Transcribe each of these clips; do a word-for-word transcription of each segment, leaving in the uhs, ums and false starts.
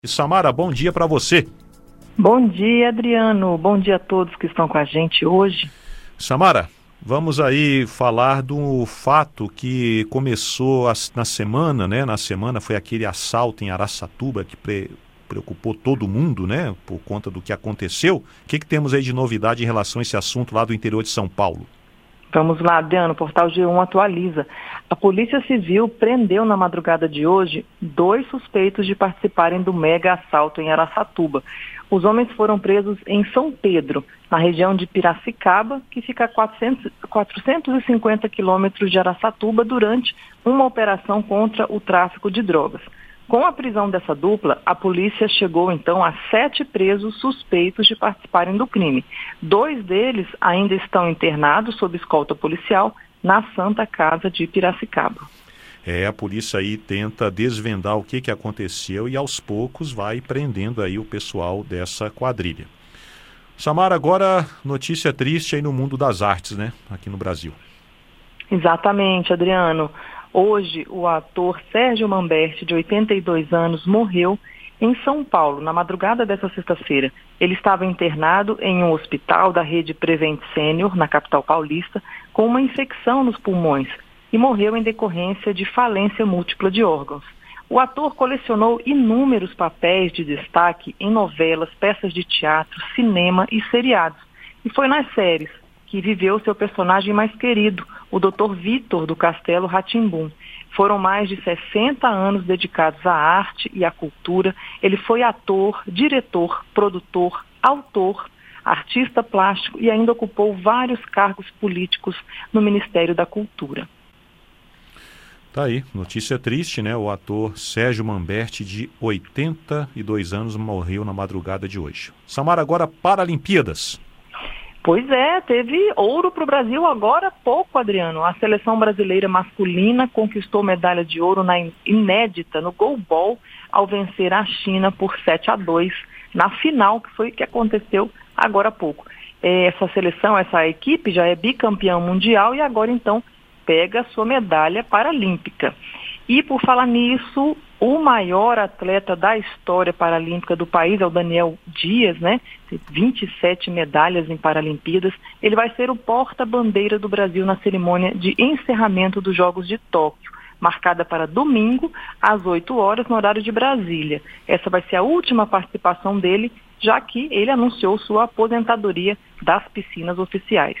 Samara, bom dia para você. Bom dia, Adriano. Bom dia a todos que estão com a gente hoje. Samara, vamos aí falar do fato que começou na semana, né? Na semana foi aquele assalto em Araçatuba que pre- preocupou todo mundo, né? Por conta do que aconteceu. O que, que temos aí de novidade em relação a esse assunto lá do interior de São Paulo? Vamos lá, Adriano, o Portal G um atualiza. A Polícia Civil prendeu na madrugada de hoje dois suspeitos de participarem do mega assalto em Araçatuba. Os homens foram presos em São Pedro, na região de Piracicaba, que fica a quatrocentos, quatrocentos e cinquenta quilômetros de Araçatuba, durante uma operação contra o tráfico de drogas. Com a prisão dessa dupla, a polícia chegou então a sete presos suspeitos de participarem do crime. Dois deles ainda estão internados sob escolta policial na Santa Casa de Piracicaba. É, a polícia aí tenta desvendar o que, que aconteceu e aos poucos vai prendendo aí o pessoal dessa quadrilha. Samara, agora notícia triste aí no mundo das artes, né? Aqui no Brasil. Exatamente, Adriano. Hoje, o ator Sérgio Manberti, de oitenta e dois anos, morreu em São Paulo, na madrugada dessa sexta-feira. Ele estava internado em um hospital da rede Prevent Senior, na capital paulista, com uma infecção nos pulmões e morreu em decorrência de falência múltipla de órgãos. O ator colecionou inúmeros papéis de destaque em novelas, peças de teatro, cinema e seriados. E foi nas séries que viveu seu personagem mais querido, o doutor Vitor do Castelo Rá-Tim-Bum. Foram mais de sessenta anos dedicados à arte e à cultura. Ele foi ator, diretor, produtor, autor, artista plástico e ainda ocupou vários cargos políticos no Ministério da Cultura. Tá aí, notícia triste, né? O ator Sérgio Manberti, de oitenta e dois anos, morreu na madrugada de hoje. Samara, agora Paralimpíadas. Pois é, teve ouro para o Brasil agora há pouco, Adriano. A seleção brasileira masculina conquistou medalha de ouro na inédita no goalball ao vencer a China por sete a dois na final, que foi o que aconteceu agora há pouco. Essa seleção, essa equipe já é bicampeã mundial e agora então pega a sua medalha paralímpica. E por falar nisso, o maior atleta da história paralímpica do país é o Daniel Dias, né? Tem vinte e sete medalhas em Paralimpíadas. Ele vai ser o porta-bandeira do Brasil na cerimônia de encerramento dos Jogos de Tóquio, marcada para domingo, às oito horas, no horário de Brasília. Essa vai ser a última participação dele, já que ele anunciou sua aposentadoria das piscinas oficiais.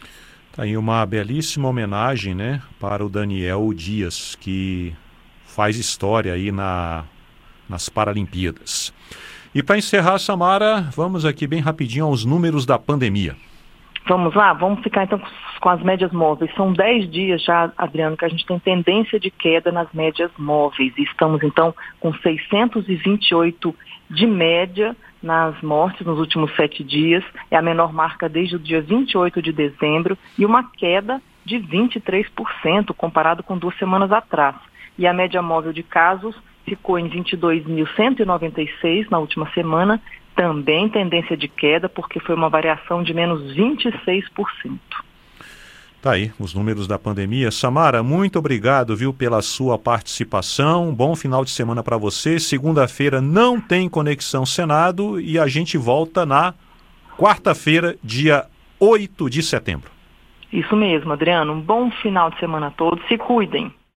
Tá aí uma belíssima homenagem, né, para o Daniel Dias, que faz história aí na, nas Paralimpíadas. E para encerrar, Samara, vamos aqui bem rapidinho aos números da pandemia. Vamos lá, vamos ficar então com as médias móveis. São dez dias já, Adriano, que a gente tem tendência de queda nas médias móveis. E estamos então com seiscentos e vinte e oito de média nas mortes nos últimos sete dias. É a menor marca desde o dia vinte e oito de dezembro e uma queda de vinte e três por cento comparado com duas semanas atrás. E a média móvel de casos ficou em vinte e dois mil cento e noventa e seis na última semana, também tendência de queda, porque foi uma variação de menos vinte e seis por cento. Tá aí, os números da pandemia. Samara, muito obrigado, viu, pela sua participação. Bom final de semana para você. Segunda-feira não tem Conexão Senado e a gente volta na quarta-feira, dia oito de setembro. Isso mesmo, Adriano. Um bom final de semana a todos. Se cuidem.